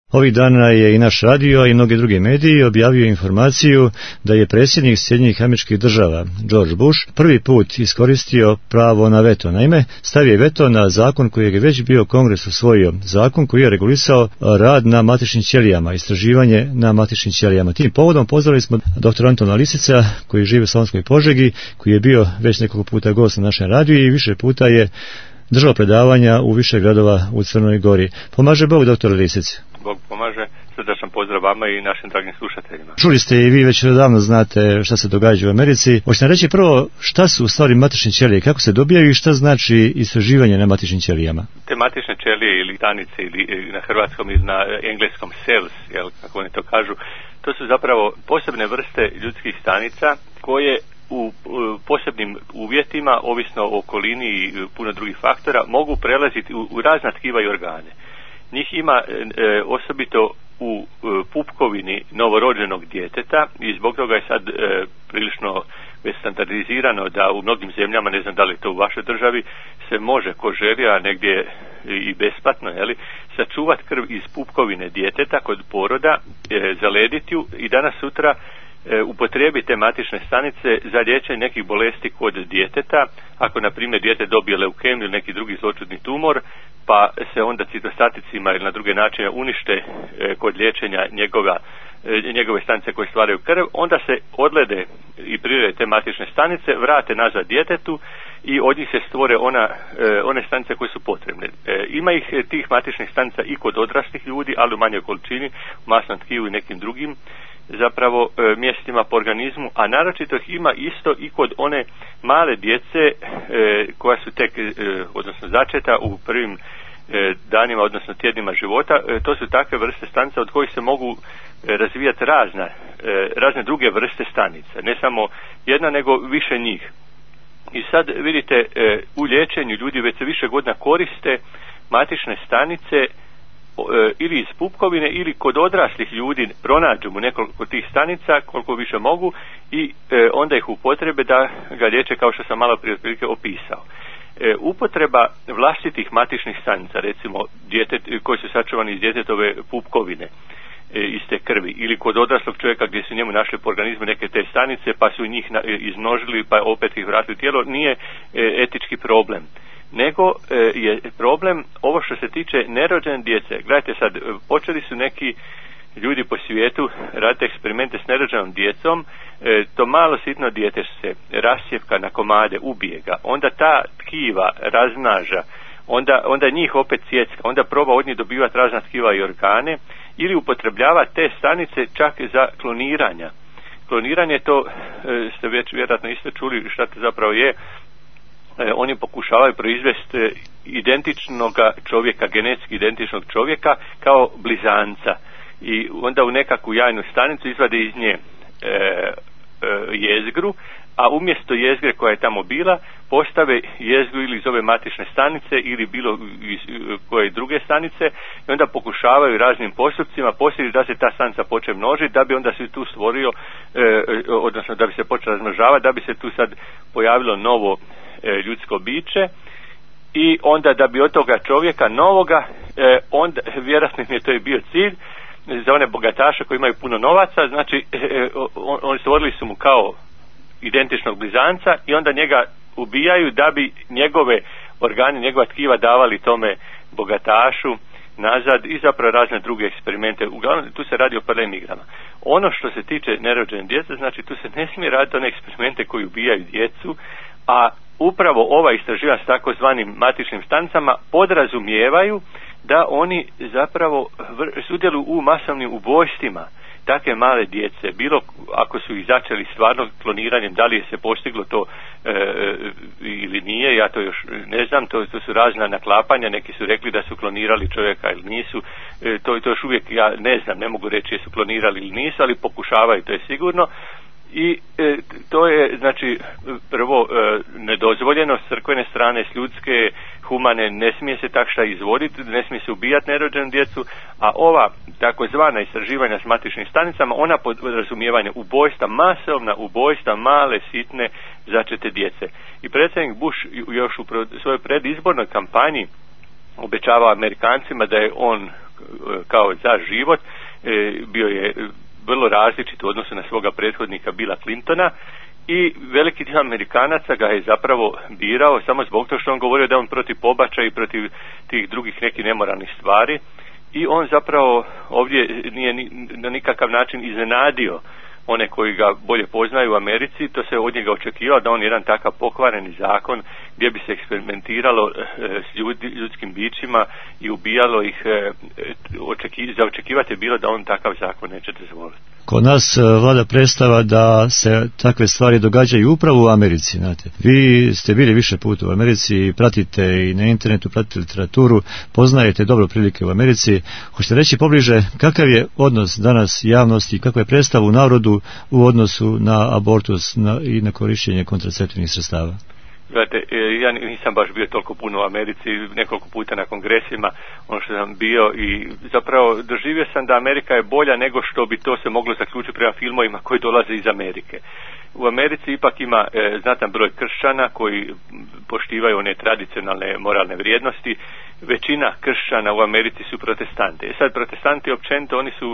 Ovih dana je i naš radio i mnogi drugi mediji objavio informaciju da je predsjednik Sjedinjenih Američkih Država George Bush prvi put iskoristio pravo na veto. Naime, stavio je veto na zakon koji je već bio Kongres usvojio, zakon koji je regulisao rad na matičnim ćelijama, istraživanje na matičnim ćelijama. Tim povodom pozdravili smo dr. Antona Lisica, koji živi u Slavonskoj Požegi, koji je bio već nekoliko puta gost na našem radiju i više puta je držao predavanja u više gradova u Crnoj Gori. Pomaže Bog, dr. Lisic. Bog pomaže, srdačan pozdrav vama i našim dragim slušateljima. Čuli ste i vi već davno znate šta se događa u Americi. Hoćete reći prvo šta su u stvari matične ćelije, kako se dobijaju i šta znači istraživanje na matičnim ćelijama? Te matične ćelije ili stanice ili na hrvatskom ili na engleskom cells, kako oni to kažu, to su zapravo posebne vrste ljudskih stanica koje u posebnim uvjetima, ovisno o okolini i puno drugih faktora, mogu prelaziti u razna tkiva i organe. Njih ima osobito u pupkovini novorođenog djeteta i zbog toga je sad prilično već standardizirano da u mnogim zemljama, ne znam da li je to u vašoj državi, se može ko želi, a negdje i besplatno, sačuvati krv iz pupkovine djeteta kod poroda, zalediti ju i danas sutra upotrijebiti te matične stanice za liječenje nekih bolesti kod djeteta. Ako na primjer dijete dobije leukemiju ili neki drugi zloćudni tumor, pa se onda citostaticima ili na druge načine unište kod liječenja njegove stanice koje stvaraju krv, onda se odlede i prirede te matične stanice, vrate nazad djetetu i od njih se stvore one stanice koje su potrebne. Ima ih tih matičnih stanica i kod odraslih ljudi, ali u manjoj količini, u masnom tkivu i nekim drugim zapravo mjestima po organizmu, a naročito ih ima isto i kod one male djece koja su tek, odnosno začeta u prvim danima, odnosno tjednima života. To su takve vrste stanica od kojih se mogu razvijati razne druge vrste stanica, ne samo jedna nego više njih. I sad vidite, u liječenju ljudi već se više godina koriste matične stanice ili iz pupkovine ili kod odraslih ljudi pronađu mu nekoliko tih stanica koliko više mogu i onda ih upotrebe da ga liječe kao što sam malo prije otprilike opisao. Upotreba vlastitih matičnih stanica, recimo koji su sačuvani iz djetetove pupkovine, iz te krvi, ili kod odraslog čovjeka gdje su njemu našli po organizmu neke te stanice pa su njih izmnožili pa opet ih vratili u tijelo, nije etički problem. Nego je problem ovo što se tiče nerođene djece. Gledajte sad, počeli su neki ljudi po svijetu raditi eksperimente s nerođenom djecom, to malo sitno dijete se rasjepka na komade, ubije ga, onda ta tkiva razmnaža, onda njih opet sjecka, onda proba od njih dobivati razna tkiva i organe ili upotrebljava te stanice čak za kloniranja. Kloniranje, to ste već vjerojatno isto čuli šta to zapravo je. Oni pokušavaju proizvesti identičnog čovjeka, genetski identičnog čovjeka kao blizanca i onda u nekakvu jajnu stanicu izvade iz nje jezgru, a umjesto jezgre koja je tamo bila postave jezgru ili iz ove matične stanice ili bilo iz koje druge stanice i onda pokušavaju raznim postupcima poslije da se ta stanica počne množiti, da bi onda se tu stvorio, odnosno da bi se počela razmnožavati, da bi se tu sad pojavilo novo ljudsko biće i onda da bi od toga čovjeka novoga, onda vjerojatno je to i bio cilj za one bogataše koji imaju puno novaca, znači oni stvorili su mu kao identičnog blizanca i onda njega ubijaju da bi njegove organe, njegova tkiva davali tome bogatašu nazad i zapravo razne druge eksperimente. Uglavnom tu se radi o paralelnim. Ono što se tiče nerođene djece, znači tu se ne smije raditi one eksperimente koji ubijaju djecu, a upravo ova istraživanja s takozvanim matičnim stanicama podrazumijevaju da oni zapravo sudjeluju u masovnim ubojstvima takve male djece, bilo ako su ih začeli stvarno kloniranjem, da li je se postiglo to ili nije, ja to još ne znam, to su razna naklapanja, neki su rekli da su klonirali čovjeka ili nisu, to još uvijek ja ne znam, ne mogu reći jesu klonirali ili nisu, ali pokušavaju, to je sigurno. I to je znači prvo nedozvoljeno s crkvene strane, s ljudske, humane, ne smije se tak šta izvoditi, ne smije se ubijati nerođenu djecu, a ova takozvana istraživanja s matičnim stanicama, ona podrazumijevanje ubojstva, masovna ubojstva male, sitne, začete djece. I predsjednik Bush još u svojoj predizbornoj kampanji obećava Amerikancima da je on kao za život, bio je vrlo različit u odnosu na svoga prethodnika Billa Clintona, i veliki dio Amerikanaca ga je zapravo birao samo zbog toga što on govorio da je on protiv pobačaja i protiv tih drugih nekih nemoralnih stvari, i on zapravo ovdje nije na nikakav način iznenadio one koji ga bolje poznaju u Americi. To se od njega očekivalo da on jedan takav pokvareni zakon gdje bi se eksperimentiralo s ljudskim bićima i ubijalo ih, za očekivati je bilo da on takav zakon neće dozvoliti. Kod nas vlada predstava da se takve stvari događaju upravo u Americi, znate. Vi ste bili više puta u Americi, pratite i na internetu, pratite literaturu, poznajete dobro prilike u Americi. Hoćete reći pobliže kakav je odnos danas javnosti, kakva je predstava u narodu u odnosu na abortus i na korištenje kontraceptivnih sredstava? Gledajte, ja nisam baš bio toliko puno u Americi, nekoliko puta na kongresima, ono što sam bio, i zapravo doživio sam da Amerika je bolja nego što bi to se moglo zaključiti prema filmovima koji dolaze iz Amerike. U Americi ipak ima znatan broj kršćana koji poštivaju one tradicionalne moralne vrijednosti. Većina kršćana u Americi su protestanti. Sad protestanti općenito, oni su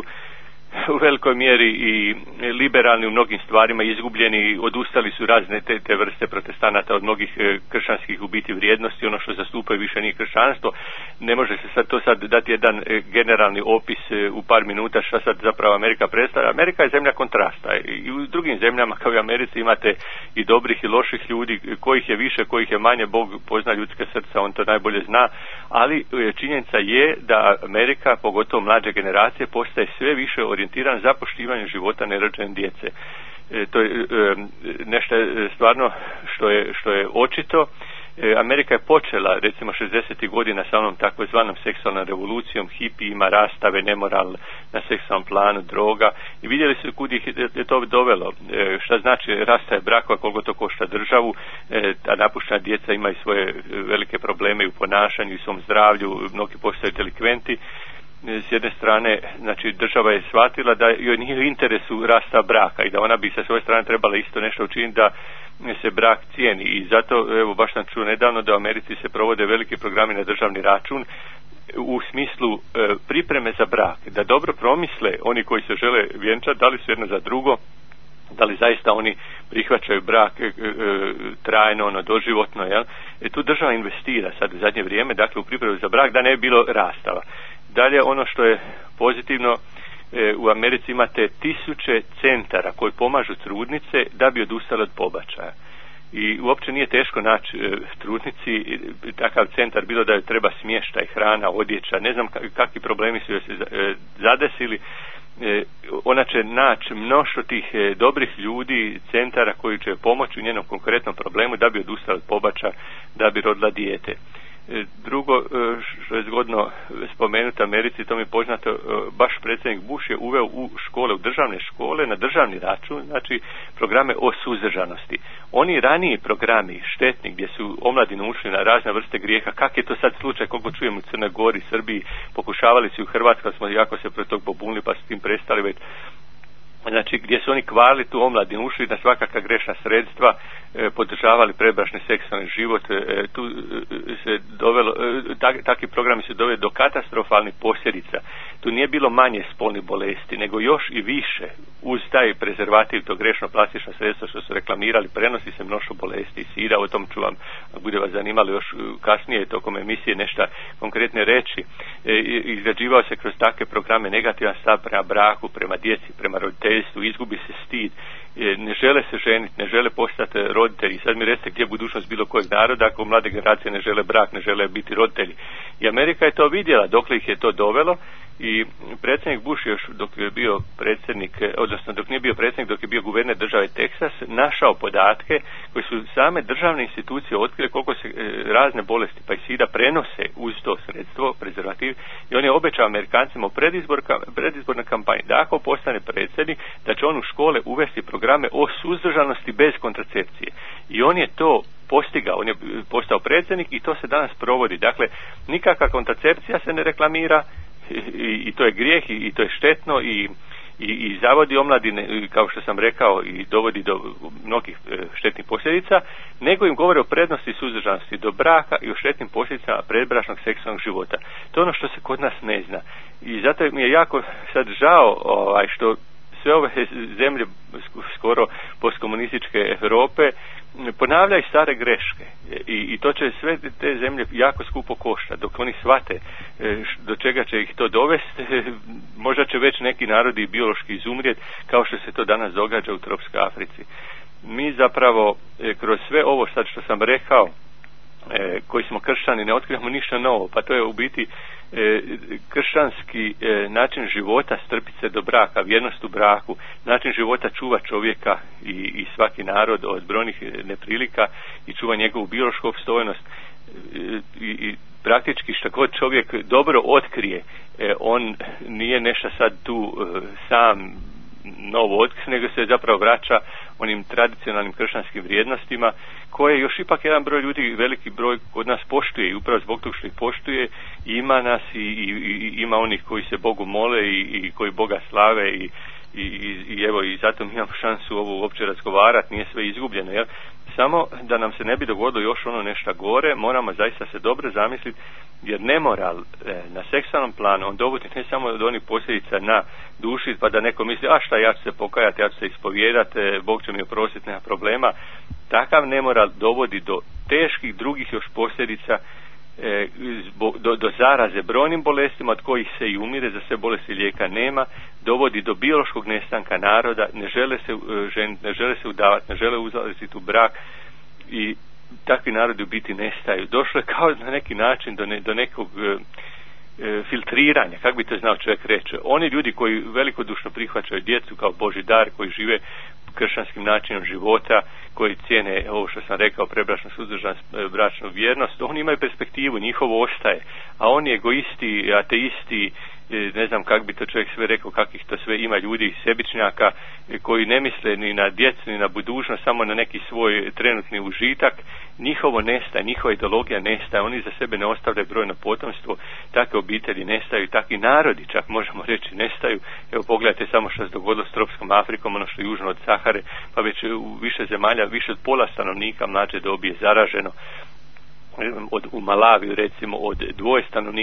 u velikoj mjeri i liberalni u mnogim stvarima, izgubljeni, odustali su razne te vrste protestanata od mnogih kršćanskih u biti vrijednosti. Ono što zastupaju više nije kršćanstvo. Ne može se sad dati jedan generalni opis u par minuta šta sad zapravo Amerika predstavlja. Amerika je zemlja kontrasta i u drugim zemljama kao i u Americi imate i dobrih i loših ljudi, kojih je više, kojih je manje. Bog pozna ljudske srca, on to najbolje zna, ali činjenica je da Amerika, pogotovo mlađe generacije, postaje sve više orijentiran za poštivanje života nerođene djece. To je nešto stvarno što je očito. Amerika je počela recimo 60. godina sa onom takozvanom seksualnom revolucijom, hipijima, rastave, nemoral na seksualnom planu, droga, i vidjeli su kud ih je to dovelo. Šta znači rastave brakova, koliko to košta državu, a napuštena djeca imaju svoje velike probleme u ponašanju i svom zdravlju, mnogi postaju delikventi. S jedne strane, znači država je shvatila da joj nije u interesu rasta braka i da ona bi sa svoje strane trebala isto nešto učiniti da se brak cijeni, i zato evo baš sam čuo nedavno da u Americi se provode veliki programi na državni račun u smislu pripreme za brak, da dobro promisle oni koji se žele vjenčati, da li su jedno za drugo, da li zaista oni prihvaćaju brak trajno, doživotno, jel? Tu država investira sad u zadnje vrijeme, dakle u pripremu za brak, da ne bi bilo rastava. Dalje, ono što je pozitivno, u Americi imate 1000 centara koji pomažu trudnice da bi odustale od pobačaja. I uopće nije teško naći trudnici takav centar, bilo da joj treba smještaj, hrana, odjeća, ne znam kakvi problemi su joj se zadesili. Ona će naći mnoštvo tih dobrih ljudi, centara koji će pomoći u njenom konkretnom problemu da bi odustala od pobačaja, da bi rodila dijete. Drugo što je zgodno spomenuti Americi, to mi je poznato, baš predsjednik Bush je uveo u škole, u državne škole, na državni račun, znači programe o suzdržanosti. Oni raniji programi štetni gdje su omladinu ušli na razne vrste grijeha, kak je to sad slučaj, koliko čujem u Crnoj Gori, Srbiji, pokušavali su u Hrvatskoj, smo jako se protiv tog pobunili pa s tim prestali već. Znači gdje su oni kvarili tu omladinu, ušli na svakakva grešna sredstva, podržavali prebračni seksualni život, tu se dovelo, takvi programi su doveli do katastrofalnih posljedica. Tu nije bilo manje spolnih bolesti, nego još i više. Uz taj prezervativ, to grešno plastično sredstvo što su reklamirali, prenosi se mnoštvo bolesti i sida. O tom ću vam, bude vas zanimalo još kasnije tokom emisije nešto konkretne reći. Izgrađivao se kroz takve programe negativan stav prema braku, prema djeci, prema roditeljstvu, izgubi se stid, ne žele se ženiti, ne žele postati roditelji. Sad mi recite gdje je budućnost bilo kojeg naroda ako mlade generacije ne žele brak, ne žele biti roditelji. I Amerika je to vidjela dokle ih je to dovelo, i predsjednik Bush još dok je bio predsjednik, odnosno dok nije bio predsjednik, dok je bio guverner države Teksas, našao podatke koji su same državne institucije otkrile koliko se razne bolesti pa i sida prenose uz to sredstvo, prezervativ, i on je obećao Amerikancima u predizbornoj kampanji da ako postane predsjednik, da će on u škole uvesti programe o suzdržanosti bez kontracepcije. I on je to postigao, on je postao predsjednik i to se danas provodi. Dakle, nikakva kontracepcija se ne reklamira, i to je grijeh i to je štetno, i i zavodi omladine, kao što sam rekao, i dovodi do mnogih štetnih posljedica, nego im govore o prednosti suzdržanosti do braka i o štetnim posljedicama predbračnog seksualnog života. To je ono što se kod nas ne zna. I zato mi je jako sad žao što sve ove zemlje skoro postkomunističke Europe ponavljaju stare greške i to će sve te zemlje jako skupo košta. Dok oni shvate do čega će ih to dovesti, možda će već neki narodi biološki izumrijeti, kao što se to danas događa u tropskoj Africi. Mi zapravo kroz sve ovo sad što sam rekao, koji smo kršćani, ne otkrivamo ništa novo, pa to je u biti kršćanski način života, strpiti se do braka, vjernost u braku, način života čuva čovjeka i svaki narod od brojnih neprilika i čuva njegovu biološku opstojnost i praktički što god čovjek dobro otkrije, on nije nešto sad tu sam novo otkrio, nego se zapravo vraća onim tradicionalnim kršćanskim vrijednostima koje još ipak jedan broj ljudi, veliki broj kod nas poštuje i upravo zbog toga što ih poštuje ima nas i ima onih koji se Bogu mole i koji Boga slave i evo i zato mi imamo šansu ovo uopće razgovarati, nije sve izgubljeno, jel? Samo da nam se ne bi dogodilo još ono nešto gore, moramo zaista se dobro zamisliti, jer nemoral na seksualnom planu, on dovodi ne samo od onih posljedica na duši, pa da neko misli, a šta, ja ću se pokajati, ja ću se ispovijedati, Bog će mi oprostiti, nema problema. Takav nemoral dovodi do teških drugih još posljedica, do zaraze brojnim bolestima od kojih se i umire, za sve bolesti lijeka nema, dovodi do biološkog nestanka naroda, ne žele se ženiti, ne žele se udavati, ne žele uzlaziti u brak i takvi narodi u biti nestaju. Došlo je kao na neki način do nekog filtriranja, kako bi to znao čovjek reći. Oni ljudi koji velikodušno prihvaćaju djecu kao Božji dar, koji žive kršćanskim načinom života, koji cijene ovo što sam rekao, prebračnu suzdržanost, bračnu vjernost, oni imaju perspektivu, njihovo ostaje, a oni egoisti, ateisti, ne znam kako bi to čovjek sve rekao, kakvih to sve ima ljudi, sebičnjaka, koji ne misle ni na djecu, ni na budućnost, samo na neki svoj trenutni užitak, njihovo nestaje, njihova ideologija nestaje, oni za sebe ne ostavljaju brojno potomstvo, takve obitelji nestaju, takvi narodi čak možemo reći nestaju. Evo pogledajte samo što se dogodilo s tropskom Afrikom, ono što je južno od Sahare, pa već u više zemalja, više od pola stanovnika mlađe dobi je zaraženo. U Malaviju recimo od troje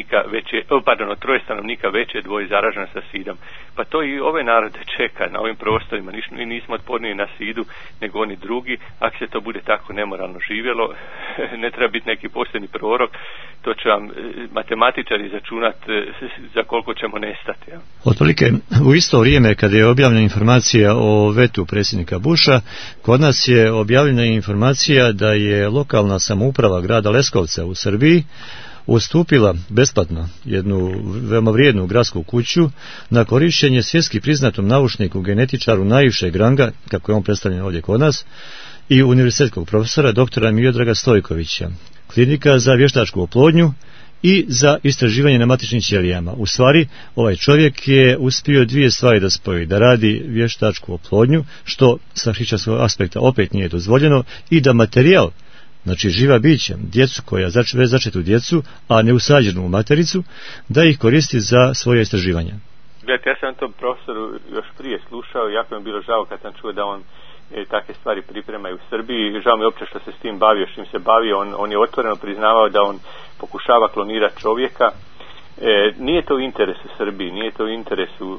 stanovnika već je dvoje zaraženo sa sidom. Pa to i ove narode čeka na ovim prostorima, mi nismo otporniji na sidu nego oni drugi. Ako se to bude tako nemoralno živjelo, ne treba biti neki posljednji prorok, to će vam matematičari izračunati za koliko ćemo nestati. Ja. Otprilike u isto vrijeme kada je objavljena informacija o vetu predsjednika Busha, kod nas je objavljena informacija da je lokalna samouprava grada Leskovca u Srbiji ustupila besplatno jednu veoma vrijednu gradsku kuću na korištenje svjetski priznatom naučniku, genetičaru najvišeg ranga, kako je on predstavljen ovdje kod nas, i univerzitetskog profesora doktora Miodraga Stojkovića. Klinika za vještačku oplodnju i za istraživanje na matičnim ćelijama. U stvari, ovaj čovjek je uspio dvije stvari da spoji, da radi vještačku oplodnju, što sa hrišćanskog aspekta opet nije dozvoljeno, i da materijal, znači živa bića, djecu koja već začetu djecu, a ne usađenu u matericu, da ih koristi za svoje istraživanja. Gledajte, ja sam tom profesoru još prije slušao, jako mi je bilo žao kad sam čuo da on takve stvari priprema u Srbiji. Žao mi je uopće što se s tim bavio, s čim se bavio. On je otvoreno priznavao da on pokušava klonirati čovjeka. Nije to u interesu Srbiji, nije to u interesu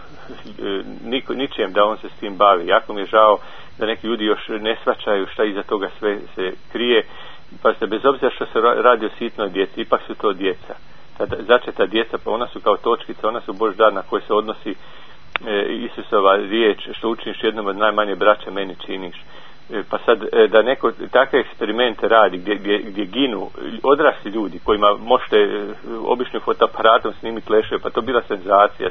ničijem da on se s tim bavi. Jako mi je žao da neki ljudi još ne shvaćaju šta iza toga sve se krije. Pa se bez obzira što se radi o sitnoj djeci, ipak su to djeca. Začeta djeca, pa ona su kao točkica, ona su Božji dar na koje se odnosi Isusova riječ, što učiniš jednom od najmanje braća, meni činiš. Pa sad da neko takve eksperimente radi gdje ginu odrasli ljudi kojima možete običnim fotoaparatom snimiti leševe, pa to bila senzacija,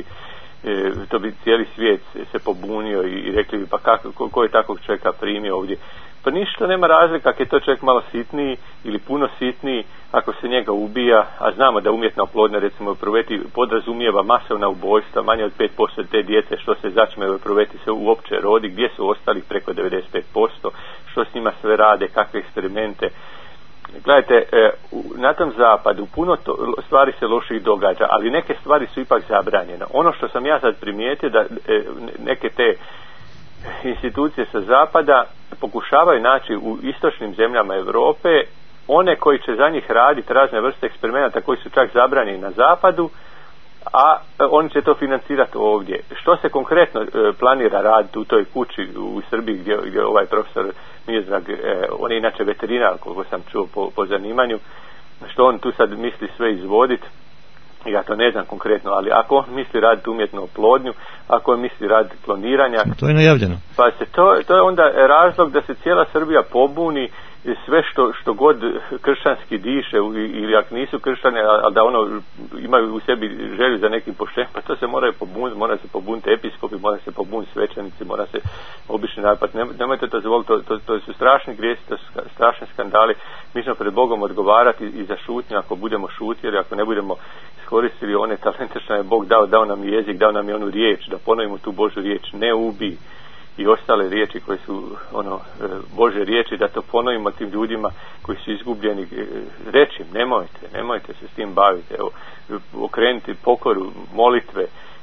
to bi cijeli svijet se pobunio i rekli pa ko je takvog čovjeka primio ovdje. Pa ništa nema razlika ako je to čovjek malo sitniji ili puno sitniji, ako se njega ubija, a znamo da umjetna oplodnja recimo proveti podrazumijeva masovna ubojstva, manje od 5% te djece što se začme proveti se uopće rodi, gdje su ostali preko 95%, što s njima sve rade, kakve eksperimente. Gledajte, na tom zapadu puno stvari se loših događa, ali neke stvari su ipak zabranjene. Ono što sam ja sad primijetio, da neke te institucije sa zapada pokušavaju naći u istočnim zemljama Europe one koji će za njih raditi razne vrste eksperimenata koji su čak zabranjeni na zapadu, a oni će to financirati ovdje. Što se konkretno planira raditi u toj kući u Srbiji gdje ovaj profesor Miodrag, on je inače veterinar, koliko sam čuo po zanimanju, što on tu sad misli sve izvoditi, ja to ne znam konkretno, ali ako on misli raditi umjetnu oplodnju, ako on misli raditi kloniranja, to je najavljeno. Pa to je onda razlog da se cijela Srbija pobuni, sve što god kršćanski diše, ili ako nisu kršćani, ali da imaju u sebi želju za nekim poštenjem, pa to se moraju pobuniti, mora se pobuniti episkopi, mora se pobuniti svećenici, mora se obični narod. Nemojte to zvoliti, to su strašni grijesi, to su strašni skandali. Mi ćemo pred Bogom odgovarati i za šutnju ako budemo šutjeli, ako ne budemo iskoristili one talente što nam je Bog dao nam jezik, dao nam je onu riječ, da ponovimo tu Božju riječ, ne ubij, i ostale riječi koje su Božje riječi, da to ponovimo tim ljudima koji su izgubljeni, reći nemojte se s tim baviti, evo, okrenuti pokoru, molitve,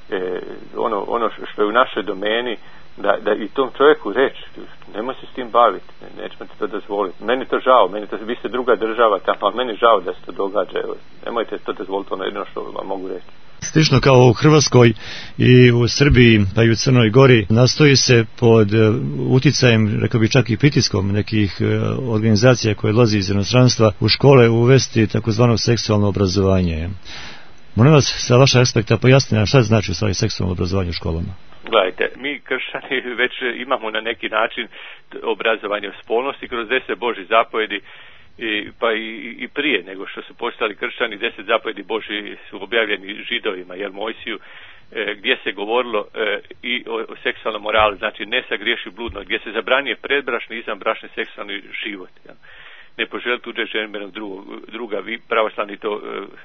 ono što je u našoj domeni, da i tom čovjeku reći, nemoj se s tim baviti, nećemo ti to dozvoliti. Meni to žao, vi ste druga država tamo, ali meni žao da se to događa, evo, nemojte to dozvoliti, ono jedno što vam mogu reći. Slično kao u Hrvatskoj i u Srbiji pa i u Crnoj Gori nastoji se pod utjecajem, rekao bih čak i pritiskom nekih organizacija koje dolazi iz inostranstva u škole uvesti takozvano seksualno obrazovanje. Molim vas sa vašeg aspekta pojasnite nam šta znači u stvari seksualno obrazovanje u školama. Gledajte, mi kršćani već imamo na neki način obrazovanje o spolnosti kroz 10 Božjih zapovjedi, pa i prije nego što su postali kršćani. 10 zapovjedi Božji su objavljeni Židovima, Mojsiju, gdje se govorilo i o seksualnom moralu, znači ne sagriješi bludno, gdje se zabranjuje predbračni i izvanbračni seksualni život. Ne poželi tuđe ženbenog druga, vi pravoslavni to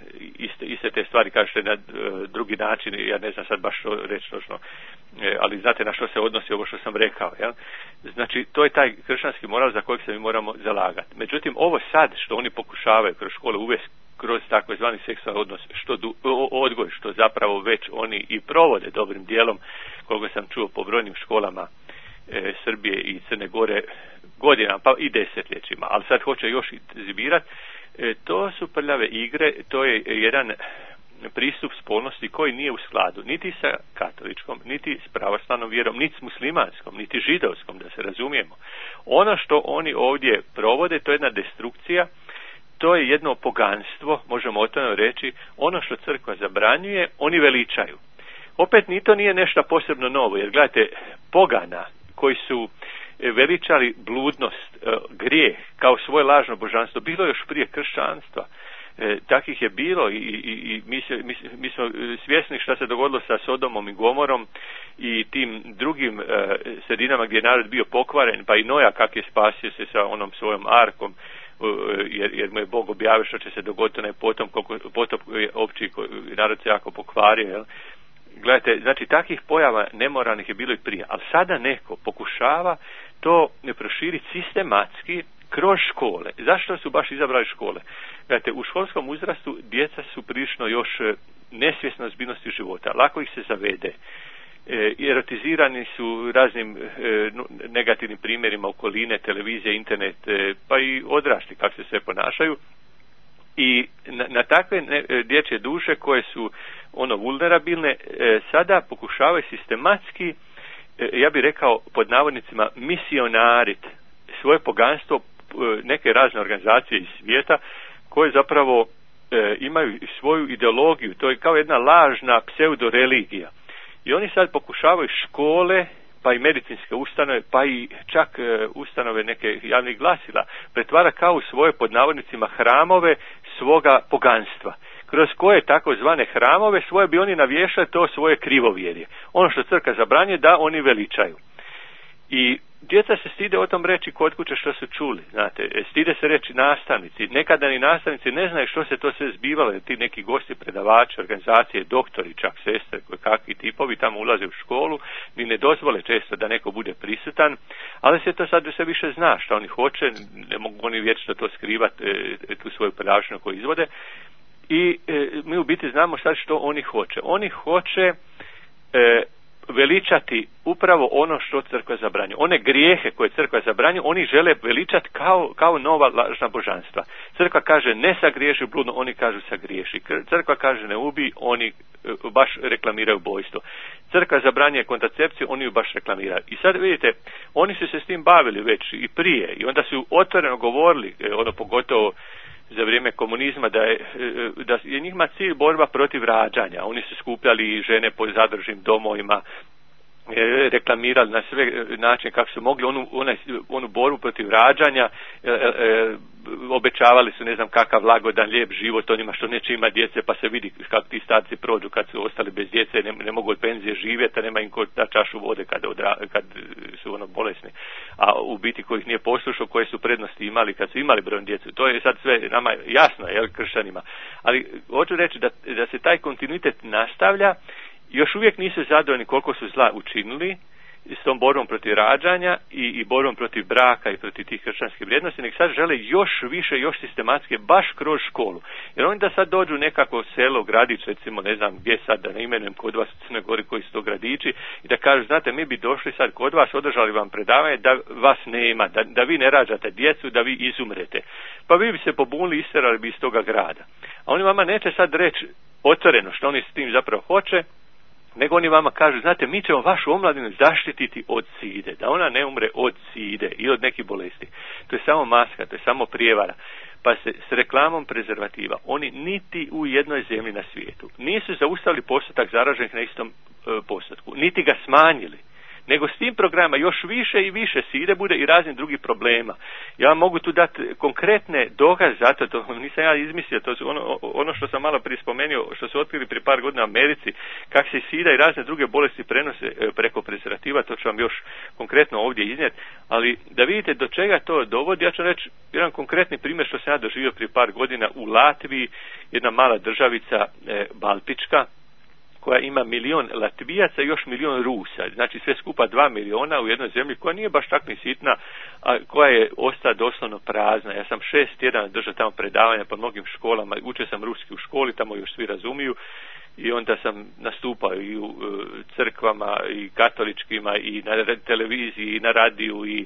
iste te stvari kažete na drugi način, ja ne znam sad baš što reći točno, ali znate na što se odnosi ovo što sam rekao. Ja? Znači to je taj kršćanski moral za kojeg se mi moramo zalagati. Međutim, ovo sad što oni pokušavaju kroz škole uvesti kroz takozvani seksualni odnos, odgoj, što zapravo već oni i provode dobrim dijelom, koliko sam čuo po brojnim školama Srbije i Crne Gore godinama, pa i desetljećima, ali sad hoće još intenzivirati. To su prljave igre, to je jedan pristup spolnosti koji nije u skladu niti sa katoličkom, niti s pravoslavnom vjerom, niti s muslimanskom, niti židovskom, da se razumijemo. Ono što oni ovdje provode, to je jedna destrukcija, to je jedno poganstvo, možemo o tome reći, ono što crkva zabranjuje, oni veličaju. Opet ni to nije nešto posebno novo, jer gledajte, pogana koji su veličali bludnost, grijeh kao svoje lažno božanstvo, bilo još prije kršćanstva. Takih je bilo i mi smo svjesni šta se dogodilo sa Sodomom i Gomorom i tim drugim sredinama gdje je narod bio pokvaren, pa i Noja kak je spasio se sa onom svojom arkom, jer mu je Bog objavio što će se dogoditi onaj potop opći, narod se jako pokvario, jel? Gledajte, znači takvih pojava nemoralnih je bilo i prije, ali sada neko pokušava to proširiti sistematski kroz škole. Zašto su baš izabrali škole? Gledajte, u školskom uzrastu djeca su prilično još nesvjesno ozbiljnosti života, lako ih se zavede. Erotizirani su raznim negativnim primjerima okoline, televizije, internet, pa i odrasli kako se sve ponašaju. I na takve dječje duše koje su vulnerabilne, sada pokušavaju sistematski, ja bih rekao pod navodnicima, misionarit svoje poganstvo, neke razne organizacije iz svijeta koje zapravo imaju svoju ideologiju, to je kao jedna lažna pseudoreligija. I oni sad pokušavaju škole, pa i medicinske ustanove, pa i čak ustanove neke javnih glasila, pretvara kao u svoje pod navodnicima hramove svoga poganstva, kroz koje takozvane hramove svoje bi oni navješali to svoje krivovjerje. Ono što crkva zabranjuje da oni veličaju. I djeca se stide o tom reći kod kuće što su čuli, znate, stide se reći nastavnici, nekada ni nastavnici ne znaju što se to sve zbivalo, ti neki gosti, predavači, organizacije, doktori, čak sestre, kakvi tipovi tamo ulaze u školu, ni ne dozvole često da neko bude prisutan, ali se to sad sve više zna što oni hoće, ne mogu oni vječno to skrivati, tu svoju predavšinu koju izvode, i mi u biti znamo sad što oni hoće. Oni hoće veličati upravo ono što crkva zabranjuje. One grijehe koje crkva zabranjuje, oni žele veličati kao nova lažna božanstva. Crkva kaže ne sagriješi bludno, oni kažu sagriješi. Crkva kaže ne ubi, oni baš reklamiraju ubojstvo. Crkva zabranjuje kontracepciju, oni ju baš reklamiraju. I sad vidite, oni su se s tim bavili već i prije i onda su otvoreno govorili, pogotovo za vrijeme komunizma, da je njihova cilj borba protiv rađanja. Oni su skupljali žene po zadružnim domovima, reklamirali na sve načine kako su mogli onu borbu protiv rađanja, obećavali su ne znam kakav lagodan, lijep život onima što neće imati djece, pa se vidi kako ti starci prođu kad su ostali bez djece, ne mogu od penzije živjeti, a nema im ko da čašu vode kad su bolesni. A u biti kojih nije poslušao, koje su prednosti imali kad su imali brojnu djecu. To je sad sve nama jasno, kršćanima. Ali hoću reći da se taj kontinuitet nastavlja. Još uvijek nisu zadovoljni koliko su zla učinili s tom borbom protiv rađanja i borbom protiv braka i protiv tih kršćanskih vrijednosti, nek sad žele još više, još sistematske, baš kroz školu. Jer oni da sad dođu nekako selo, gradić, recimo ne znam gdje sad, da ne imenujem kod vas u Crnoj Gori koji su to gradići, i da kažu, znate, mi bi došli sad kod vas, održali vam predavanje da vas nema, da vi ne rađate djecu, da vi izumrete. Pa vi bi se pobunili, isterali bi iz toga grada. A oni vama neće sad reći otvoreno što oni s tim zapravo hoće, nego oni vama kažu, znate, mi ćemo vašu omladinu zaštititi od side, da ona ne umre od side i od nekih bolesti. To je samo maska, to je samo prijevara. Pa se s reklamom prezervativa, oni niti u jednoj zemlji na svijetu nisu zaustavili postotak zaraženih na istom postotku, niti ga smanjili, nego s tim programa još više i više side bude i raznih drugih problema. Ja vam mogu tu dati konkretne dokaze za to nisam ja izmislio, to su ono što sam malo prije spomenuo, što su otkrili prije par godina u Americi, kako se sida i razne druge bolesti prenose preko prezervativa, to ću vam još konkretno ovdje iznijeti, ali da vidite do čega to dovodi, ja ću reći jedan konkretni primjer što sam ja doživio prije par godina u Latviji, jedna mala državica Baltička, koja ima 1 milion Latvijaca i još 1 milion Rusa, znači sve skupa 2 miliona u jednoj zemlji koja nije baš tako ni sitna, a koja je ostala doslovno prazna. Ja sam 6 tjedana držao tamo predavanja po mnogim školama, učio sam ruski u školi, tamo još svi razumiju, i onda sam nastupao i u crkvama i katoličkima i na televiziji i na radiju i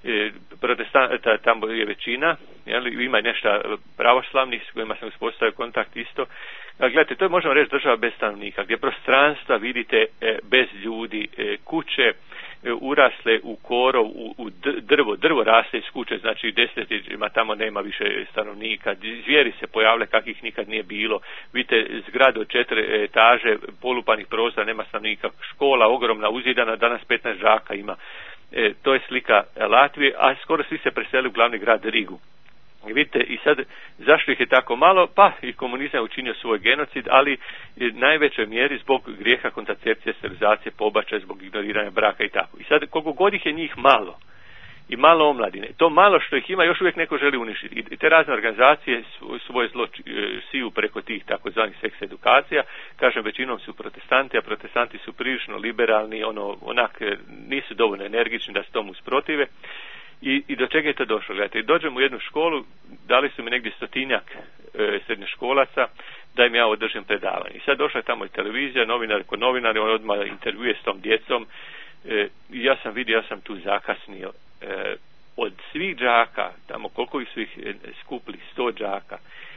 protestanta tamo je većina, ima nešto pravoslavnih s kojima sam uspostavio kontakt isto. Gledajte, to je možemo reći država bez stanovnika, gdje prostranstva vidite bez ljudi, kuće urasle u korov, u drvo raste iz kuće, znači desetljećima tamo nema više stanovnika, zvijeri se pojavile kakvih nikad nije bilo, vidite zgrade od 4 etaže, polupanih prozora, nema stanovnika, škola ogromna, uzidana, danas 15 đaka ima. To je slika Latvije, a skoro svi se preseli u glavni grad Rigu. I vidite, i sad, zašto ih je tako malo? Pa i komunizam je učinio svoj genocid, ali najvećoj mjeri zbog grijeha kontracepcije, sterilizacije, pobačaja, zbog ignoriranja braka i tako. I sad, koliko god ih je njih malo, i malo omladine, to malo što ih ima još uvijek neko želi uništiti. I te razne organizacije svoje zlo siju preko tih takozvanih seks edukacija, kažem, većinom su protestanti, a protestanti su prilično liberalni, nisu dovoljno energični da se tomu usprotive. I do čega je to došlo? Gledajte, dođem u jednu školu, dali su mi negdje 100-tinjak srednjoškolaca da im ja održim predavanje. I sad došla je tamo i televizija, novinari, on odmah intervjuje s tom djecom. Ja sam tu zakasnio. Od svih đaka, tamo koliko su ih skupili, 100 đaka,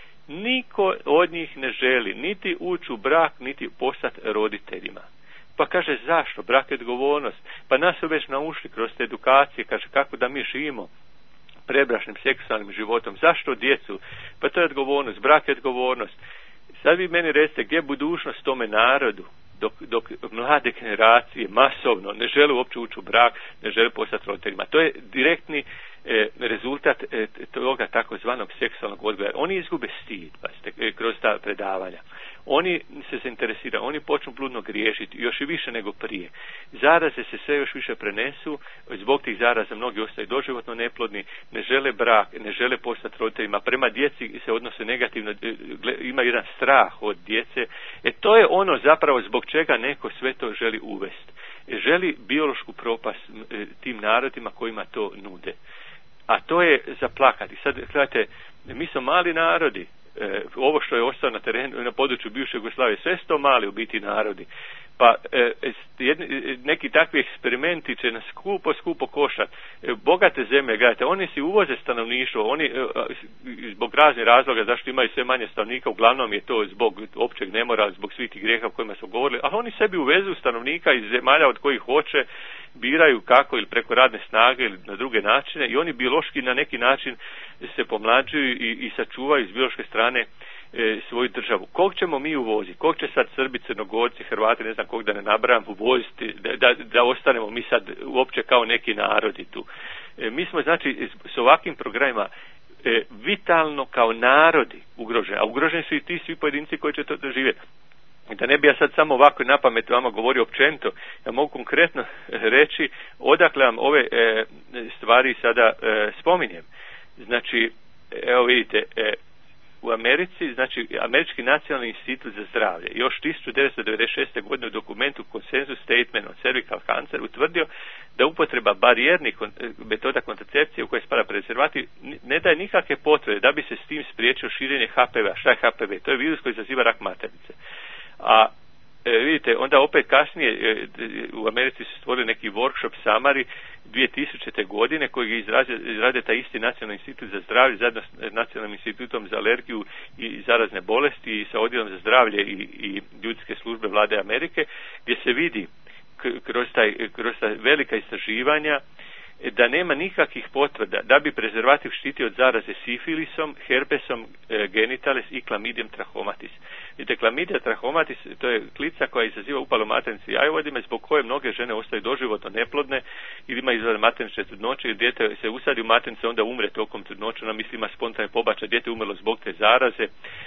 niko od njih ne želi niti ući u brak, niti postati roditeljima. Pa kaže, zašto? Brak je odgovornost. Pa nas su već naučili kroz te edukacije, kaže, kako da mi živimo prebračnim seksualnim životom. Zašto djecu? Pa to je odgovornost, brak je odgovornost. Sad vi meni recite, gdje je budućnost tome narodu, dok mlade generacije masovno ne žele uopće ući u brak, ne žele postati roditeljima. To je direktni rezultat toga takozvanog seksualnog odgoja. Oni izgube stid kroz ta predavanja. Oni se zainteresiraju, oni počnu bludno griješiti, još i više nego prije. Zaraze se sve još više prenesu, zbog tih zaraza mnogi ostaju doživotno neplodni, ne žele brak, ne žele postati roditeljima, prema djeci se odnose negativno, ima jedan strah od djece. To je ono zapravo zbog čega neko sve to želi uvesti. Želi biološku propast tim narodima kojima to nude. A to je zaplakati. Sad, gledajte, mi smo mali narodi. Ovo što je ostalo na terenu, na području bivše Jugoslavije, sve su to mali u biti narodi. Pa neki takvi eksperimenti će nas skupo koštati. Bogate zemlje, gledajte, oni si uvoze stanovništvo, oni zbog raznih razloga zašto imaju sve manje stanovnika, uglavnom je to zbog općeg nemorala, zbog svih tih grijeha o kojima smo govorili, ali oni sebi uvezu stanovnika iz zemalja od kojih hoće, biraju kako ili preko radne snage ili na druge načine i oni biološki na neki način se pomlađuju i sačuvaju iz biološke strane svoju državu. Kog ćemo mi uvoziti? Kog će sad Srbi, Crnogorci, Hrvati, ne znam kog da ne nabrajam, uvoziti, da ostanemo mi sad uopće kao neki narodi tu. Mi smo znači s ovakvim programima vitalno kao narodi ugroženi, a ugroženi su i ti svi pojedinci koji će to doživjeti. Da ne bi ja sad samo ovako napamet vama govorio općenito, ja mogu konkretno reći odakle vam ove stvari sada spominjem. Znači, evo vidite, u Americi, znači Američki nacionalni institut za zdravlje, još 1996. godine u dokumentu Consensus Statement on Cervical Cancer utvrdio da upotreba barijernih metoda kontracepcije u koje spada prezervativ ne daje nikakve potvrde da bi se s tim spriječio širenje HPV-a. Šta je HPV? To je virus koji izaziva rak maternice. A vidite, onda opet kasnije u Americi su stvorili neki workshop Samari 2000. godine koji izradio taj isti Nacionalni institut za zdravlje zajedno s Nacionalnim institutom za alergiju i zarazne bolesti i sa odjelom za zdravlje i ljudske službe vlade Amerike, gdje se vidi kroz ta velika istraživanja da nema nikakvih potvrda da bi prezervativ štitio od zaraze sifilisom, herpesom genitalis i chlamydium trachomatis. Vidite, chlamydia trachomatis to je klica koja izaziva upalu maternice i jajovodima zbog koje mnoge žene ostaju doživotno neplodne ili ima izgleda maternične trudnoće i dijete se usadi u maternice onda umre tokom trudnoće, ona misli ima spontane pobačaje, dijete umrlo zbog te zaraze.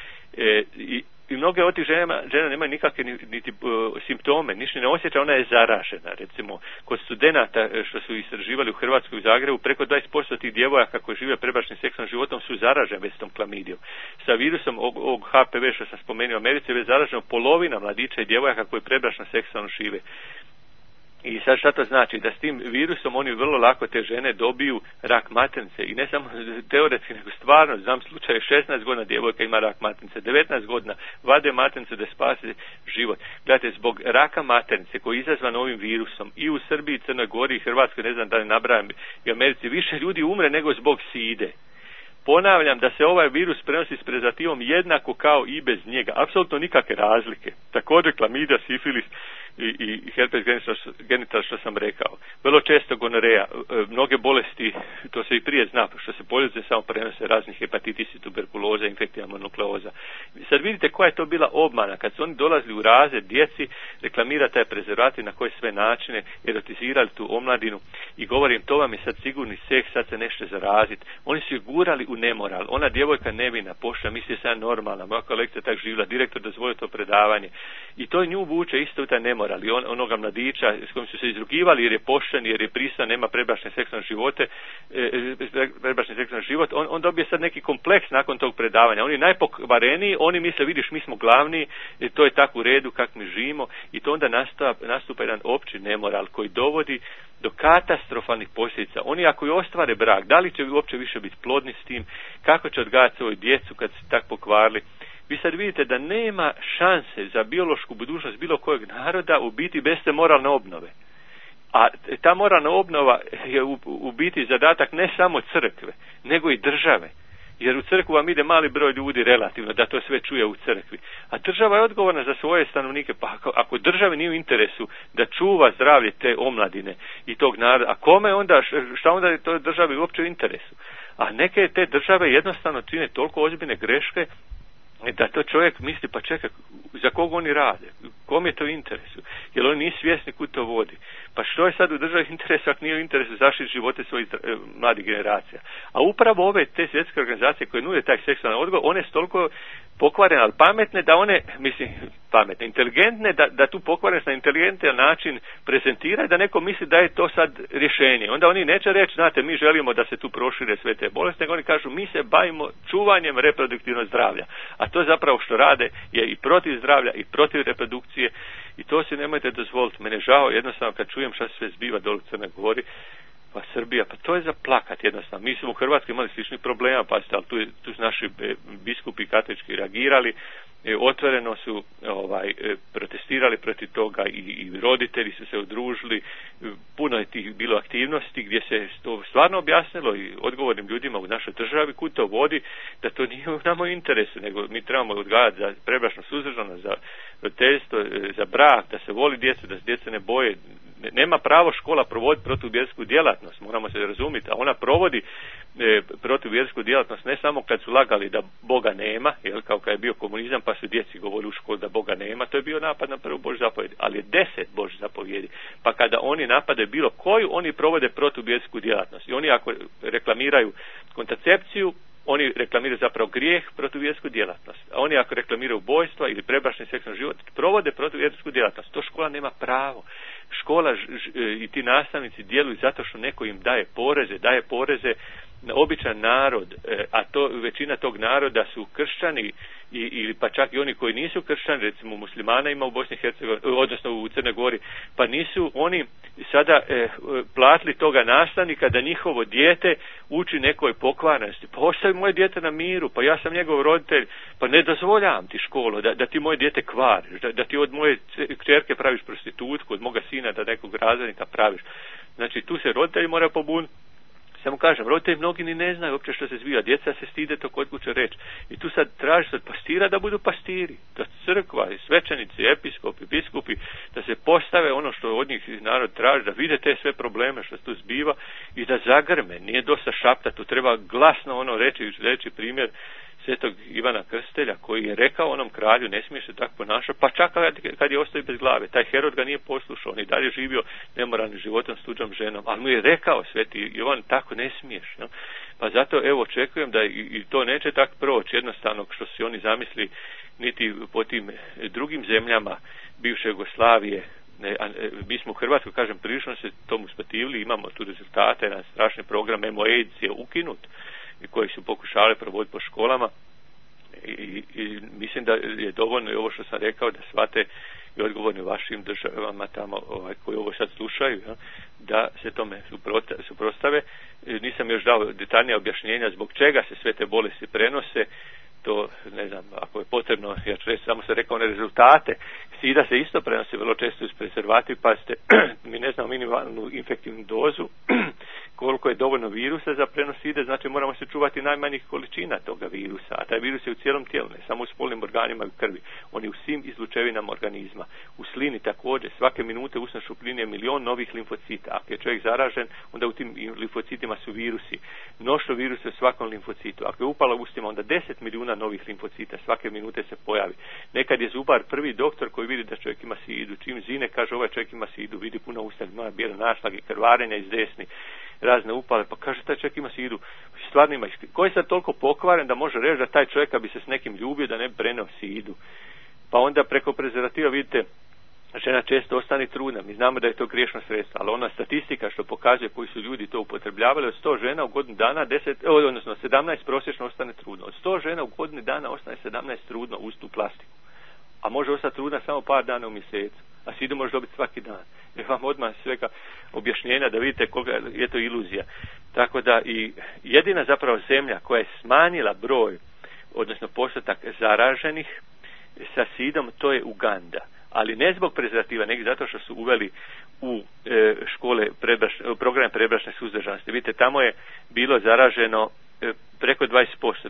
I mnoge od tih žena nemaju nikakve niti simptome, ništa ne osjeća, ona je zaražena. Recimo, kod studenata što su istraživali u Hrvatskoj u Zagrebu, preko 20% tih djevojaka koji žive prebračnim seksualnim životom su zaražene već tom klamidijom. Sa virusom ovog HPV što sam spomenuo u Americi je već zaraženo polovina mladića i djevojaka koji prebračno seksualno žive. I sad šta to znači? Da s tim virusom oni vrlo lako te žene dobiju rak maternice i ne samo teoretski nego stvarno, znam slučaj 16 godina djevojka ima rak maternice, 19 godina vade maternice da spase život. Gledajte, zbog raka maternice koji je izazvan ovim virusom i u Srbiji, Crnoj Gori i Hrvatskoj, ne znam da ne nabrajam, i Americi više ljudi umre nego zbog side. Ponavljam da se ovaj virus prenosi s prezervativom jednako kao i bez njega. Apsolutno nikakve razlike. Također klamidija, sifilis i herpes genital što sam rekao. Vrlo često gonoreja, mnoge bolesti, to se i prije zna, što se poljudze samo prenose raznih hepatitisi, tuberkuloza, infektivna mononukleoza. Sad vidite koja je to bila obmana. Kad su oni dolazili u razred djeci, reklamira taj prezervativ na koje sve načine, erotizirali tu omladinu i govorim to vam je sad sigurni seks, sad se nešto zaraziti. Oni su je gurali u nemoral. Ona djevojka nevina, pošla, misli se normalna, moja kolekcija tak živjela, direktor dozvolio to predavanje. I to nju vuče isto u taj nemoral. I onoga mladića s kojim su se izrugivali jer je pošten, jer je pristan, nema prebračne seksualne život, on dobije sad neki kompleks nakon tog predavanja. Oni najpokvareniji, oni misle, vidiš, mi smo glavni, to je tako u redu kako mi živimo i to onda nastupa jedan opći nemoral koji dovodi do katastrofalnih posljedica. Oni ako i ostvare brak, da li će uopće više biti plodni s tim, kako će odgajati svoju djecu kad se tako pokvarili. Vi sad vidite da nema šanse za biološku budućnost bilo kojeg naroda u biti bez te moralne obnove. A ta moralna obnova je u biti zadatak ne samo crkve, nego i države. Jer u crkvu vam ide mali broj ljudi relativno, da to sve čuje u crkvi. A država je odgovorna za svoje stanovnike, pa ako državi nije u interesu da čuva zdravlje te omladine i tog naroda, a kome onda, šta onda je to državi uopće u interesu? A neke te države jednostavno čine toliko ozbiljne greške da to čovjek misli, pa čekaj, za koga oni rade, kom je to interesu, jer oni nisu svjesni kud to vodi. Pa što je sad u državi interesa, ako nije u interesu zaštiti živote svojih mladih generacija? A upravo ove te svjetske organizacije koje nude taj seksualni odgoj, one su toliko pokvarene, ali pametne, da one, pametne, inteligentne, da tu pokvarenost na inteligentan način prezentiraju, da neko misli da je to sad rješenje. Onda oni neće reći, znate, mi želimo da se tu prošire sve te bolesti, nego oni kažu, mi se bavimo čuvanjem reproduktivnog zdravlja. A to zapravo što rade je i protiv zdravlja i protiv reprodukcije, i to si nemojte dozvoliti. Mene žao jednostavno kad čujem šta se sve zbiva dole u Crnoj Gori, pa Srbija, pa to je za plakat jednostavno. Mi smo u Hrvatskoj imali sličnih problema, pazite, ali tu su naši biskupi katolički reagirali, otvoreno su protestirali protiv toga, i roditelji su se udružili, puno je tih bilo aktivnosti gdje se to stvarno objasnilo i odgovornim ljudima u našoj državi kud to vodi, da to nije u nama interesu, nego mi trebamo odgajati za prebrašno suzdržanost, za roditeljstvo, za brak, da se voli djecu, da se djeca ne boje. Nema pravo škola provoditi protuvjersku djelatnost, moramo se razumjeti, a ona provodi protuvjersku djelatnost ne samo kad su lagali da Boga nema, jel, kao kad je bio komunizam pa su djeci govorili u školi da Boga nema, to je bio napad na prvu Božju zapovjed, ali je 10 Božjih zapovjedi. Pa kada oni napade bilo koju, oni provode protuvjersku djelatnost. I oni ako reklamiraju kontracepciju, oni reklamiraju zapravo grijeh, protuvjersku djelatnost. A oni ako reklamiraju ubojstva ili prebračni seksualni život, provode protuvjersku djelatnost. To škola nema pravo. Škola i ti nastavnici djeluju zato što neko im daje poreze na običan narod, a to većina tog naroda su kršćani, ili pa čak i oni koji nisu kršćani, recimo muslimana ima u Bosni i Hercegovini, odnosno u Crnoj Gori, pa nisu oni sada platili toga nastavnika da njihovo dijete uči nekoj pokvarnosti. Pa ostavi moje dijete na miru, pa ja sam njegov roditelj, pa ne dozvoljavam ti školu da ti moje dijete kvariš, da ti od moje kćerke praviš prostitutku, od moga sina da nekog razrednika praviš. Znači tu se roditelji moraju pobuniti. Samo kažem, roditelji mnogi ni ne znaju uopće što se zbiva, djeca se stide to kod kuće reći. I tu sad traži se od pastira da budu pastiri, da crkva i svećenici, episkopi, biskupi, da se postave ono što od njih narod traži, da vide te sve probleme što se tu zbiva i da zagrme. Nije dosta šaptati, tu treba glasno ono reći primjer svetog Ivana Krstitelja koji je rekao onom kralju ne smije se tako ponašati, pa čak kad je ostao bez glave. Taj Herod ga nije poslušao, on je dalje živio nemoralnim životom s tuđom ženom, ali mu je rekao sveti Ivan tako ne smiješ. No? Pa zato evo očekujem da i to neće tako proći jednostavno što si oni zamisli niti po tim drugim zemljama bivše Jugoslavije. Mi smo u Hrvatskoj, kažem, prilično se tomu usprotivili, imamo tu rezultate, jedan strašni program MOAIDS je ukinut i koji su pokušali provoditi po školama i mislim da je dovoljno i ovo što sam rekao da shvate i odgovorni vašim državama tamo koji ovo sad slušaju, da se tome suprotstave. Nisam još dao detaljnije objašnjenja zbog čega se sve te bolesti prenose. To, ne znam, ako je potrebno, ja ću reći, samo sam rekao one rezultate. SIDA se isto prenosi vrlo često uz prezervativ, pa ste, mi ne znamo minimalnu infektivnu dozu, koliko je dovoljno virusa za prenos SIDA, znači moramo se čuvati najmanjih količina toga virusa, a taj virus je u cijelom tijelu, ne samo u spolnim organima i u krvi, on je u svim izlučevinama organizma. U slini također, svake minute u usnoj šupljini je 1.000.000 novih limfocita. Ako je čovjek zaražen, onda u tim limfocitima su virusi. Mnoštvo virusa u svakom limfocitu. Ako je upala u ustima, onda 10 milijuna novih limfocita svake minute se pojavi. Nekad je zubar prvi doktor koji vidi da čovjek ima SIDU. Čim zine kaže ovaj čovjek ima SIDU, vidi puno usta, ima bijele našlage, krvarenja iz desni, razne upale, pa kaže taj čovjek ima SIDU. Stvarno ima. Ko je sad toliko pokvaren da može reći da taj čovjek bi se s nekim ljubio da ne bi preneo SIDU? Pa onda preko prezervativa vidite žena često ostane trudna. Mi znamo da je to griješno sredstvo, ali ona statistika što pokazuje koji su ljudi to upotrebljavali, od 100 žena u godinu dana 17 prosječno ostane trudno. Od 100 žena u godinu dana ostane 17 trudno uz tu plastiku. A može ostati trudna samo par dana u mjesecu. A SIDU može dobiti svaki dan. Jer vam odmah svega objašnjenja da vidite koga je to iluzija. Tako da i jedina zapravo zemlja koja je smanjila broj, odnosno postotak zaraženih sa SIDom, to je Uganda. Ali ne zbog prezervativa, nego zato što su uveli u škole program prebračne suzdržanosti. Vidite, tamo je bilo zaraženo preko 20%,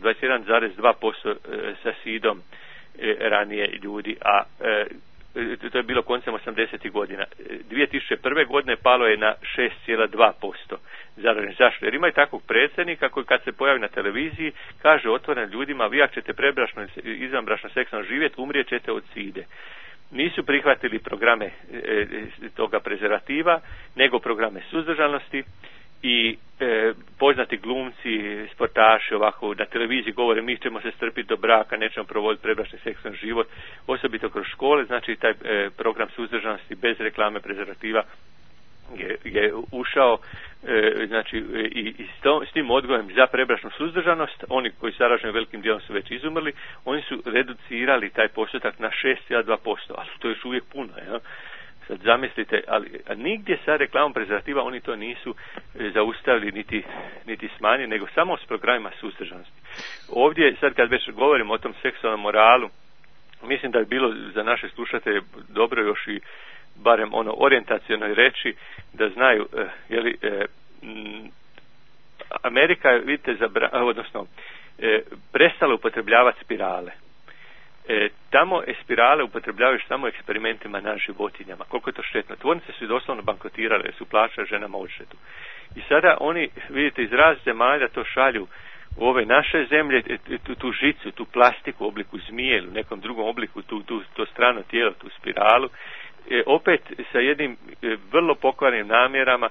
21,2% sa SIDom ranije ljudi, a to je bilo koncem 80. godina. 2001. godine palo je na 6,2%. zaraženi. Zašto? Jer ima i takvog predsjednika koji kad se pojavi na televiziji kaže otvoreno ljudima, vi ako ćete prebrašno i izvanbrašno seksualno živjeti, umrijet ćete od side. Nisu prihvatili programe toga prezervativa, nego programe suzdržanosti i poznati glumci, sportaši ovako na televiziji govore mi ćemo se strpiti do braka, nećemo provoditi prebrašni seksualni život, osobito kroz škole, znači taj program suzdržanosti bez reklame prezervativa je ušao, znači i s tim odgojem za prebrašnu suzdržanost, oni koji su zaraženi velikim dijelom su već izumrli, oni su reducirali taj postotak na 6,2%, ali to je još uvijek puno, jel? Sad zamislite, ali nigdje sa reklamom prezervativa oni to nisu zaustavili niti smanjili, nego samo s programima suzdržanosti. Ovdje, sad kad već govorimo o tom seksualnom moralu, mislim da je bilo za naše slušatelje dobro još i barem orijentaciono reći da znaju, Amerika, vidite, prestala upotrebljavati spirale. Tamo spirale upotrebljavaju samo eksperimentima na životinjama. Koliko je to štetno? Tvornice su doslovno bankrotirale, jer su plaćale ženama odštetu. I sada oni, vidite, iz raznih zemalja to šalju u ove naše zemlje, tu žicu, tu plastiku u obliku zmije ili u nekom drugom obliku, to strano tijelo, tu spiralu, opet sa jednim vrlo pokvarnim namjerama.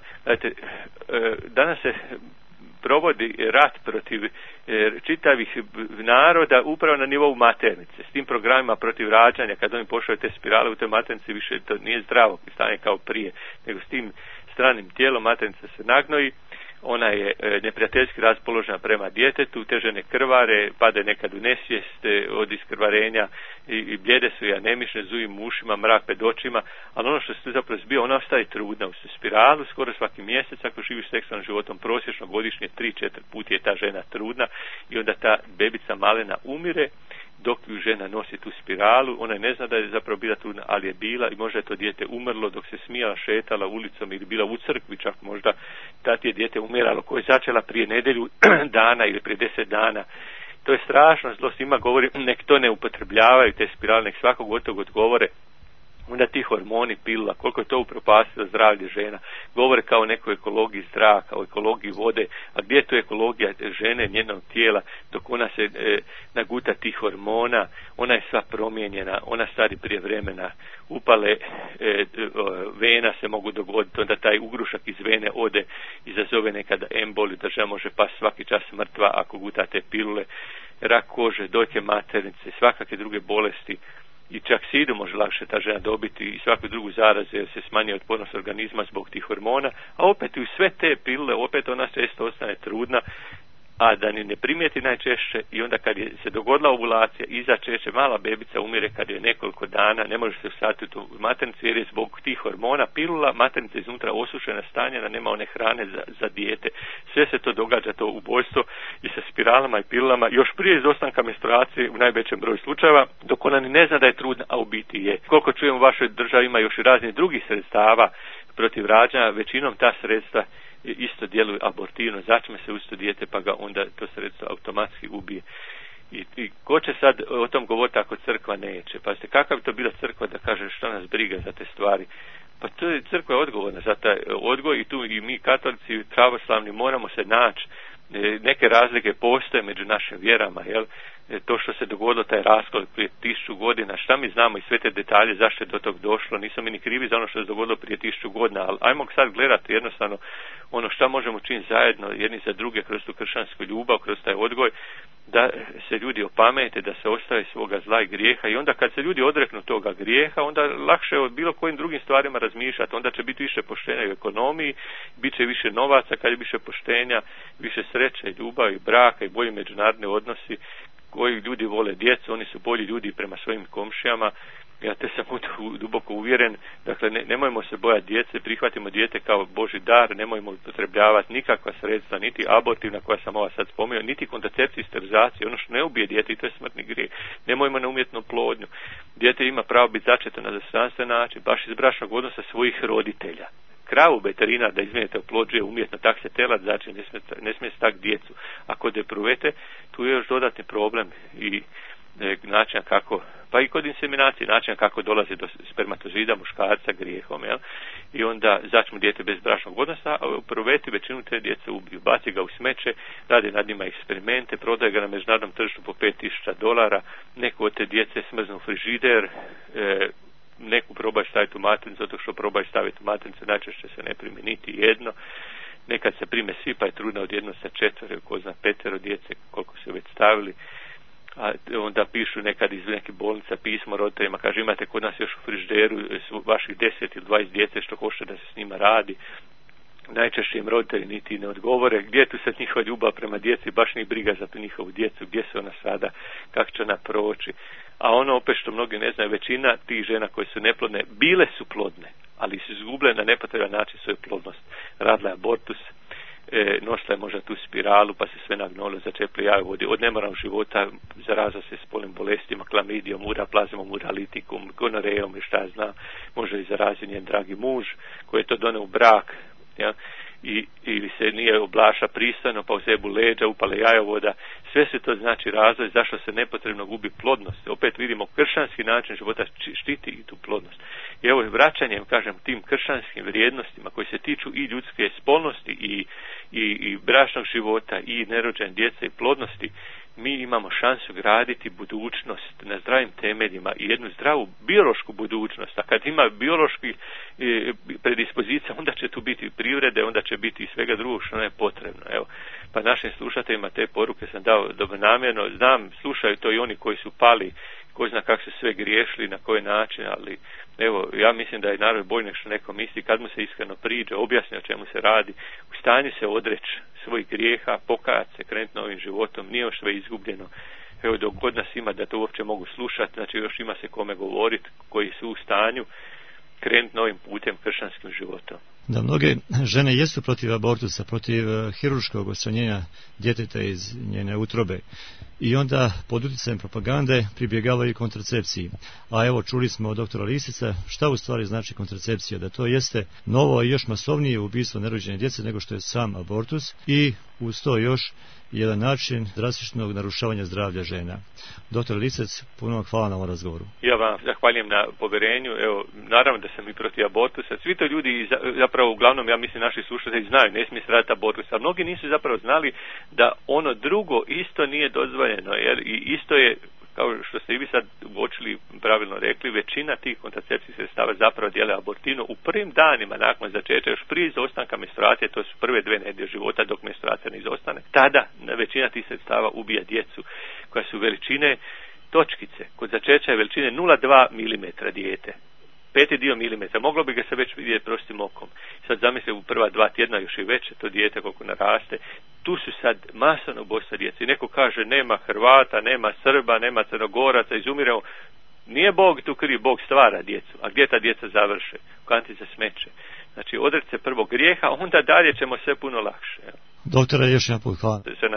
Danas se provodi rat protiv čitavih naroda upravo na nivou maternice. S tim programima protiv rađanja, kad oni pošalju te spirale u toj maternici, više to nije zdravo stanje kao prije, nego s tim stranim tijelom maternica se nagnoji, ona je neprijateljski raspoložena prema djetetu, te žene krvare, pade nekad u nesvijest od iskrvarenja i bljede su i anemične, zuji ušima, mrak pred očima, ali ono što se zapravo zbio, ona ostaje trudna u spiralu skoro svaki mjesec, ako živi seksualnim životom prosječno godišnje 3-4 puta je ta žena trudna i onda ta bebica malena umire dok ju žena nosi tu spiralu, ona ne zna da je zapravo bila trudna, ali je bila i možda je to dijete umrlo dok se smijala, šetala ulicom ili bila u crkvi, čak možda tad je dijete umiralo koje je začela prije nedjelju dana ili prije 10 dana. To je strašno zlo, svima govori, nek to ne upotrebljavaju te spirale, nek svakog od odgovore. Onda ti hormoni, pilula, koliko je to upropastilo zdravlje žena. Govore kao o nekoj ekologiji zraka, o ekologiji vode, a gdje je to ekologija žene, njenog tijela, dok ona se naguta tih hormona, ona je sva promijenjena, ona stari prije vremena, upale vena se mogu dogoditi, onda taj ugrušak iz vene ode, izazove nekada emboli, da žena može pas svaki čas mrtva ako guta te pilule, rak kože, dojke maternice, svakakve druge bolesti. I čak sidu može lakše ta žena dobiti i svaku drugu zaraze jer se smanjuje otpornost organizma zbog tih hormona, a opet u sve te pilule opet ona često ostane trudna, a da ni ne primijeti najčešće i onda kad je se dogodila ovulacija i začeće mala bebica umire kad je nekoliko dana, ne može se usaditi u maternicu jer je zbog tih hormona pilula maternica iznutra osušena, stanjena, nema one hrane za dijete. Sve se to događa, to ubojstvo i sa spiralama i pilulama još prije izostanka menstruacije u najvećem broju slučajeva, dok ona ni ne zna da je trudna, a u biti je. Koliko čujem u vašoj državi ima još i raznih drugih sredstava protiv rađanja, većinom ta sredstva isto djeluju abortivno, začme se usto dijete pa ga onda to sredstvo automatski ubije. I ko će sad o tom govoriti ako crkva neće? Pazite, kakav bi to bila crkva da kaže što nas briga za te stvari? Pa to je crkva odgovorna za taj odgoj i tu i mi katolici i pravoslavni moramo se naći. Neke razlike postoje među našim vjerama, jel? To što se dogodilo, taj raskol prije 1000 godina, šta mi znamo i sve te detalje, zašto je do tog došlo, nismo mi ni krivi za ono što se dogodilo prije 1000 godina, ali ajmo sad gledati jednostavno ono šta možemo činiti zajedno jedni za druge kroz tu kršćansku ljubav, kroz taj odgoj, da se ljudi opamete, da se ostave svoga zla i grijeha i onda kad se ljudi odreknu toga grijeha, onda lakše od bilo kojim drugim stvarima razmišljati, onda će biti više poštenja u ekonomiji, bit će više novaca kad je više poštenja, više sreće i ljubavi, braka i bolji međunarodni odnosi, koji ljudi vole djecu, oni su bolji ljudi prema svojim komšijama. Ja te sam duboko uvjeren, dakle nemojmo se bojati djece, prihvatimo dijete kao Božji dar, nemojmo upotrebljavati nikakva sredstva, niti abortivna koja sam ova sad spomenuo, niti kontracepciju i sterilizaciju, ono što ne ubije dijete i to je smrtni grijeh. Nemojmo na umjetnu plodnju. Dijete ima pravo biti začeto na dostojanstven način, baš iz bračnog odnosa svojih roditelja. Kravu veterinar da izmijenite oplođuje umjetno, tak se telad znači ne smije stak djecu. Ako depruvete, tu je još dodatni problem i način kako, pa i kod inseminacije, način kako dolazi do spermatozida muškarca grijehom, jel? I onda začnu dijete bez bračnog odnosa, a u pruveti većinu te djece ubiju. Baci ga u smeće, rade nad njima eksperimente, prodaje ga na međunarodnom tržištu po $5,000, neko od te djece smrznu u frižider, neku probaju staviti u maternicu, zato što probaju staviti u maternicu, najčešće se ne primi niti jedno. Nekad se prime svi, pa je trudna odjedno sa 4, ko zna 5 djece, koliko su već stavili. A onda pišu nekad iz neke bolnica pismo roditeljima, kaže imate kod nas još u frižideru vaših 10 ili 20 djece što hoće da se s njima radi. Najčešće im roditelji niti ne odgovore gdje je tu sad njihova ljubav prema djeci, baš ni briga za njihovu djecu, gdje se ona sada, kako će ona proći. A ono opet što mnogi ne znaju, većina tih žena koje su neplodne bile su plodne, ali su izgubile na nepotreban način svoju plodnost. Radila je abortus, nosila je možda tu spiralu, pa se sve nagnolo, začepili jajovodi, od nemoralnog života zaraza se spolnim bolestima, klamidijom, uraplazmom, uralitikum, gonorejom i šta ja znam, može i zarazi njen dragi muž koji je to doneo u brak, ja, ili se nije oblaša pristojno, pa u sebu leđa, upale jajovoda. Sve se to znači razlog zašto se nepotrebno gubi plodnost. Opet vidimo kršćanski način života štiti i tu plodnost. I evo vraćanjem, kažem, tim kršćanskim vrijednostima koji se tiču i ljudske spolnosti i bračnog života i nerođene djece i plodnosti, mi imamo šansu graditi budućnost na zdravim temeljima i jednu zdravu biološku budućnost. A kad ima biološki predispozicija, onda će tu biti privrede, onda će biti i svega drugog što je potrebno. Evo, pa našim slušateljima te poruke sam dao dobronamjerno. Znam, slušaju to i oni koji su pali, ko zna kako su sve griješili, na koji način, ali evo, ja mislim da je narod bolji nego što neko misli, kad mu se iskreno priđe, objasni o čemu se radi, u stanju se odreći svojih grijeha, pokajati se, krenuti novim životom, nije još sve izgubljeno. Evo, dok god nas ima da to uopće mogu slušati, znači još ima se kome govoriti, koji su u stanju krenuti novim putem kršćanskim životom. Da, mnoge žene jesu protiv abortusa, protiv hirurškog odstranjenja djeteta iz njene utrobe i onda pod utjecajem propagande pribjegavaju kontracepciji. A evo, čuli smo od doktora Listića šta u stvari znači kontracepcija, da to jeste novo i još masovnije ubistvo nerođene djece nego što je sam abortus i uz to još jedan način drastičnog narušavanja zdravlja žena. Doktor Lisac, puno vam hvala na ovom razgovoru. Ja vam zahvaljujem na povjerenju. Evo, naravno da sam i protiv abortusa. Svi to ljudi zapravo uglavnom, ja mislim, naši slušatelji znaju, ne smije se raditi abortus, a mnogi nisu zapravo znali da ono drugo isto nije dozvoljeno, jer i isto je, kao što ste i vi sad uočili, pravilno rekli, većina tih kontracepcijskih sredstava zapravo djeluje abortivno u prvim danima nakon začeća, još prije izostanka menstruacije, to su prve 2 nedjelje života dok menstruacija ne izostane. Tada većina tih sredstava ubija djecu koja su veličine točkice. Kod začeća je veličine 0,2 mm dijete. 5 dio milimetra, moglo bi ga se već vidjeti prostim okom. Sad zamislite u prva 2 tjedna još i veće to dijete koliko naraste. Tu su sad masovno ubojstva djece. I neko kaže nema Hrvata, nema Srba, nema Crnogoraca, izumiremo. Nije Bog tu kriv, Bog stvara djecu. A gdje ta djeca završe? U kanti za smeće. Znači odreći se prvog grijeha, onda dalje ćemo sve puno lakše. Doktore, još jedan put hvala.